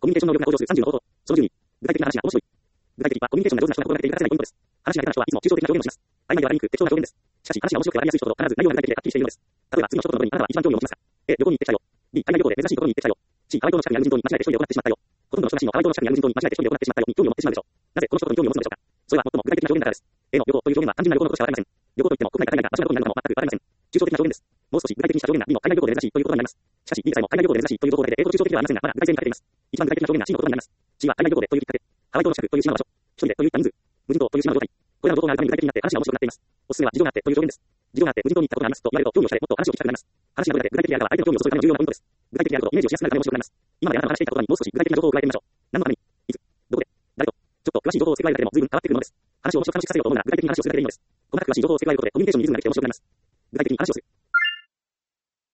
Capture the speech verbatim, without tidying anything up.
ミュニケーション能力が向上するさんじゅうの方法。そのじゅうに、具体的な話が面白い。具体的はコミュニケーションが上手な人が心がけている欠かせないポイントです。話が下手な人はいつも抽象的な表現をします。曖昧でわかりにくく適当な表現です。しかし話が面白くてわかりやすい人ほど必ず内容が具体的ではっきりしているのです。例えば次の一言のどれにあなたは一番興味を持ちますか？ A、旅行に行ってきたよ。B、海外旅行で珍しいところに行ってきたよ。C、ハワイ島の近くにある無人島に間違えて一人で行ってしまったよ。ほとんどの人が C のハワイ島の近くにある無人島に間違えて一人で行ってしまったよに興味を持ってしまうでしょう。なぜこの一言に興味を持つのでしょうか？それは最も具体的な表現だからです。A の旅行という表現は単純な旅行のことしかわかりません。旅行といっても国内か海外か場所がどこになるかも全くわかりません。抽象的な表現です。もう少し具体的にした表現が B の海外旅行で珍しいということになります。しかし B でさえも海外旅行で珍しいという情報だけで英語と抽象的ではありませんが、まだ具体性に欠けています。一番具体的な表現が C の言葉になります。C は海外旅行でというきっかけ、ハワイ島の近くという島の場所、一人でという人数、無人島という島の状態。これらの情報があるために具体的になって話が面白くなっています。おすすめは事情があってという表現です。事情があって無人島に行ったことがありますと言われると興味をしてもっと話を聞きたくなります。話がどれだけ具体的であれば相手の興味をそそるための重要なポイントです。具体的であるとイメージをしやすくなるため面白くなります。今まであなたが話していたことにもう少し具体的な情報を加えてみましょう。何のために、いつ、どこで、誰と、ちょっと詳しい情報を付け加えるだけでも随分変わってくるものです。話を面白く楽しくさせようと思うなら具体的に話をするだけでいいのです。細かく詳しい情報を付け加えることでコミュニケーションにリズムができて面白くなります。具体的に話を進め